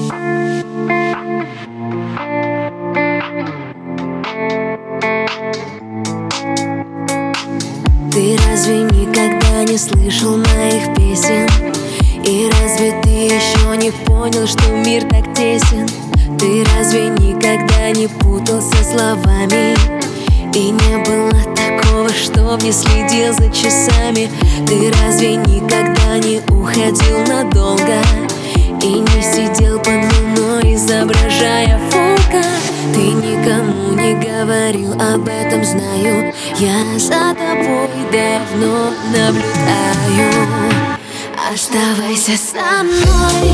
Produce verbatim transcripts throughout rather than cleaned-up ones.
Ты разве никогда не слышал моих песен? И разве ты еще не понял, что мир так тесен? Ты разве никогда не путался словами? И не было такого, чтоб не следил за часами. Ты разве никогда не уходил надолго? И не сидел под луной, изображая фолка? Ты никому не говорил об этом, знаю. Я за тобой давно наблюдаю. Оставайся со мной,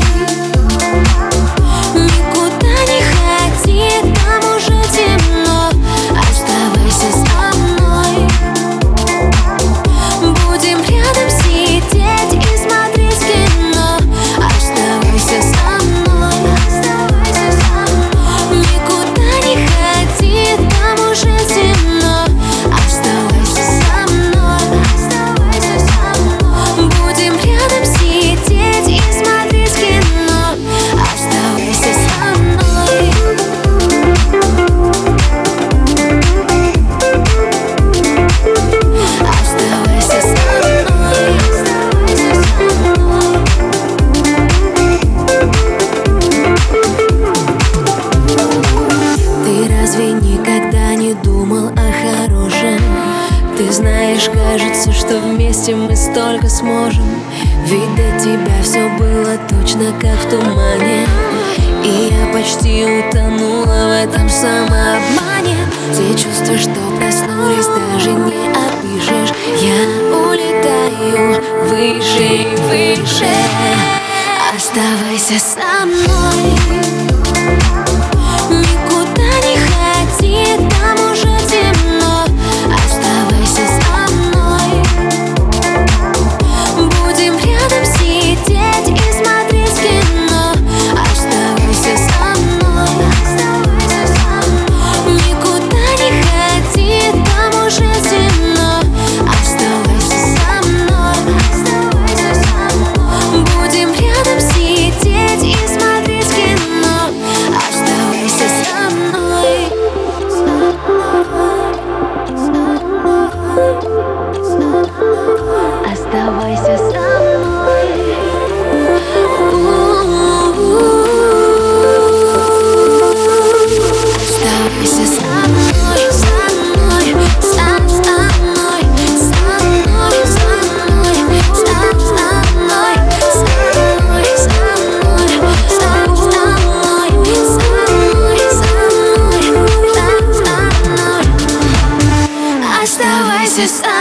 никуда не ходи, там уже темно. Оставайся со мной, будем рядом сидеть и смотреть кино. Оставайся со мной, оставайся со мной, никуда не ходи, там уже темно. Оставайся со мной, оставайся со мной, будем рядом сидеть и смотреть кино. Оставайся со мной. Оставайся со мной, оставайся со мной. Ты разве никогда не думал о хорошем? Ты знаешь, кажется, что вместе мы столько сможем. Ведь до тебя все было точно как в тумане, и я почти утонула в этом самообмане. Те чувства, что проснулись, даже не опишешь. Я улетаю выше и выше. Оставайся со мной, никуда не ходи, там уже темно. Оставайся со мной, будем рядом сидеть и смотреть кино. Оставайся со мной, оставайся со мной, никуда не ходи, там уже темно. Оставайся со мной, оставайся со мной, будем рядом сидеть и смотреть кино. Оставайся со мной, оставайся со мной. Оставайся со мной, со мной, со мной, со мной, со мной, со мной, со мной, со мной, со мной, со мной, со мной. Оставайся со мной.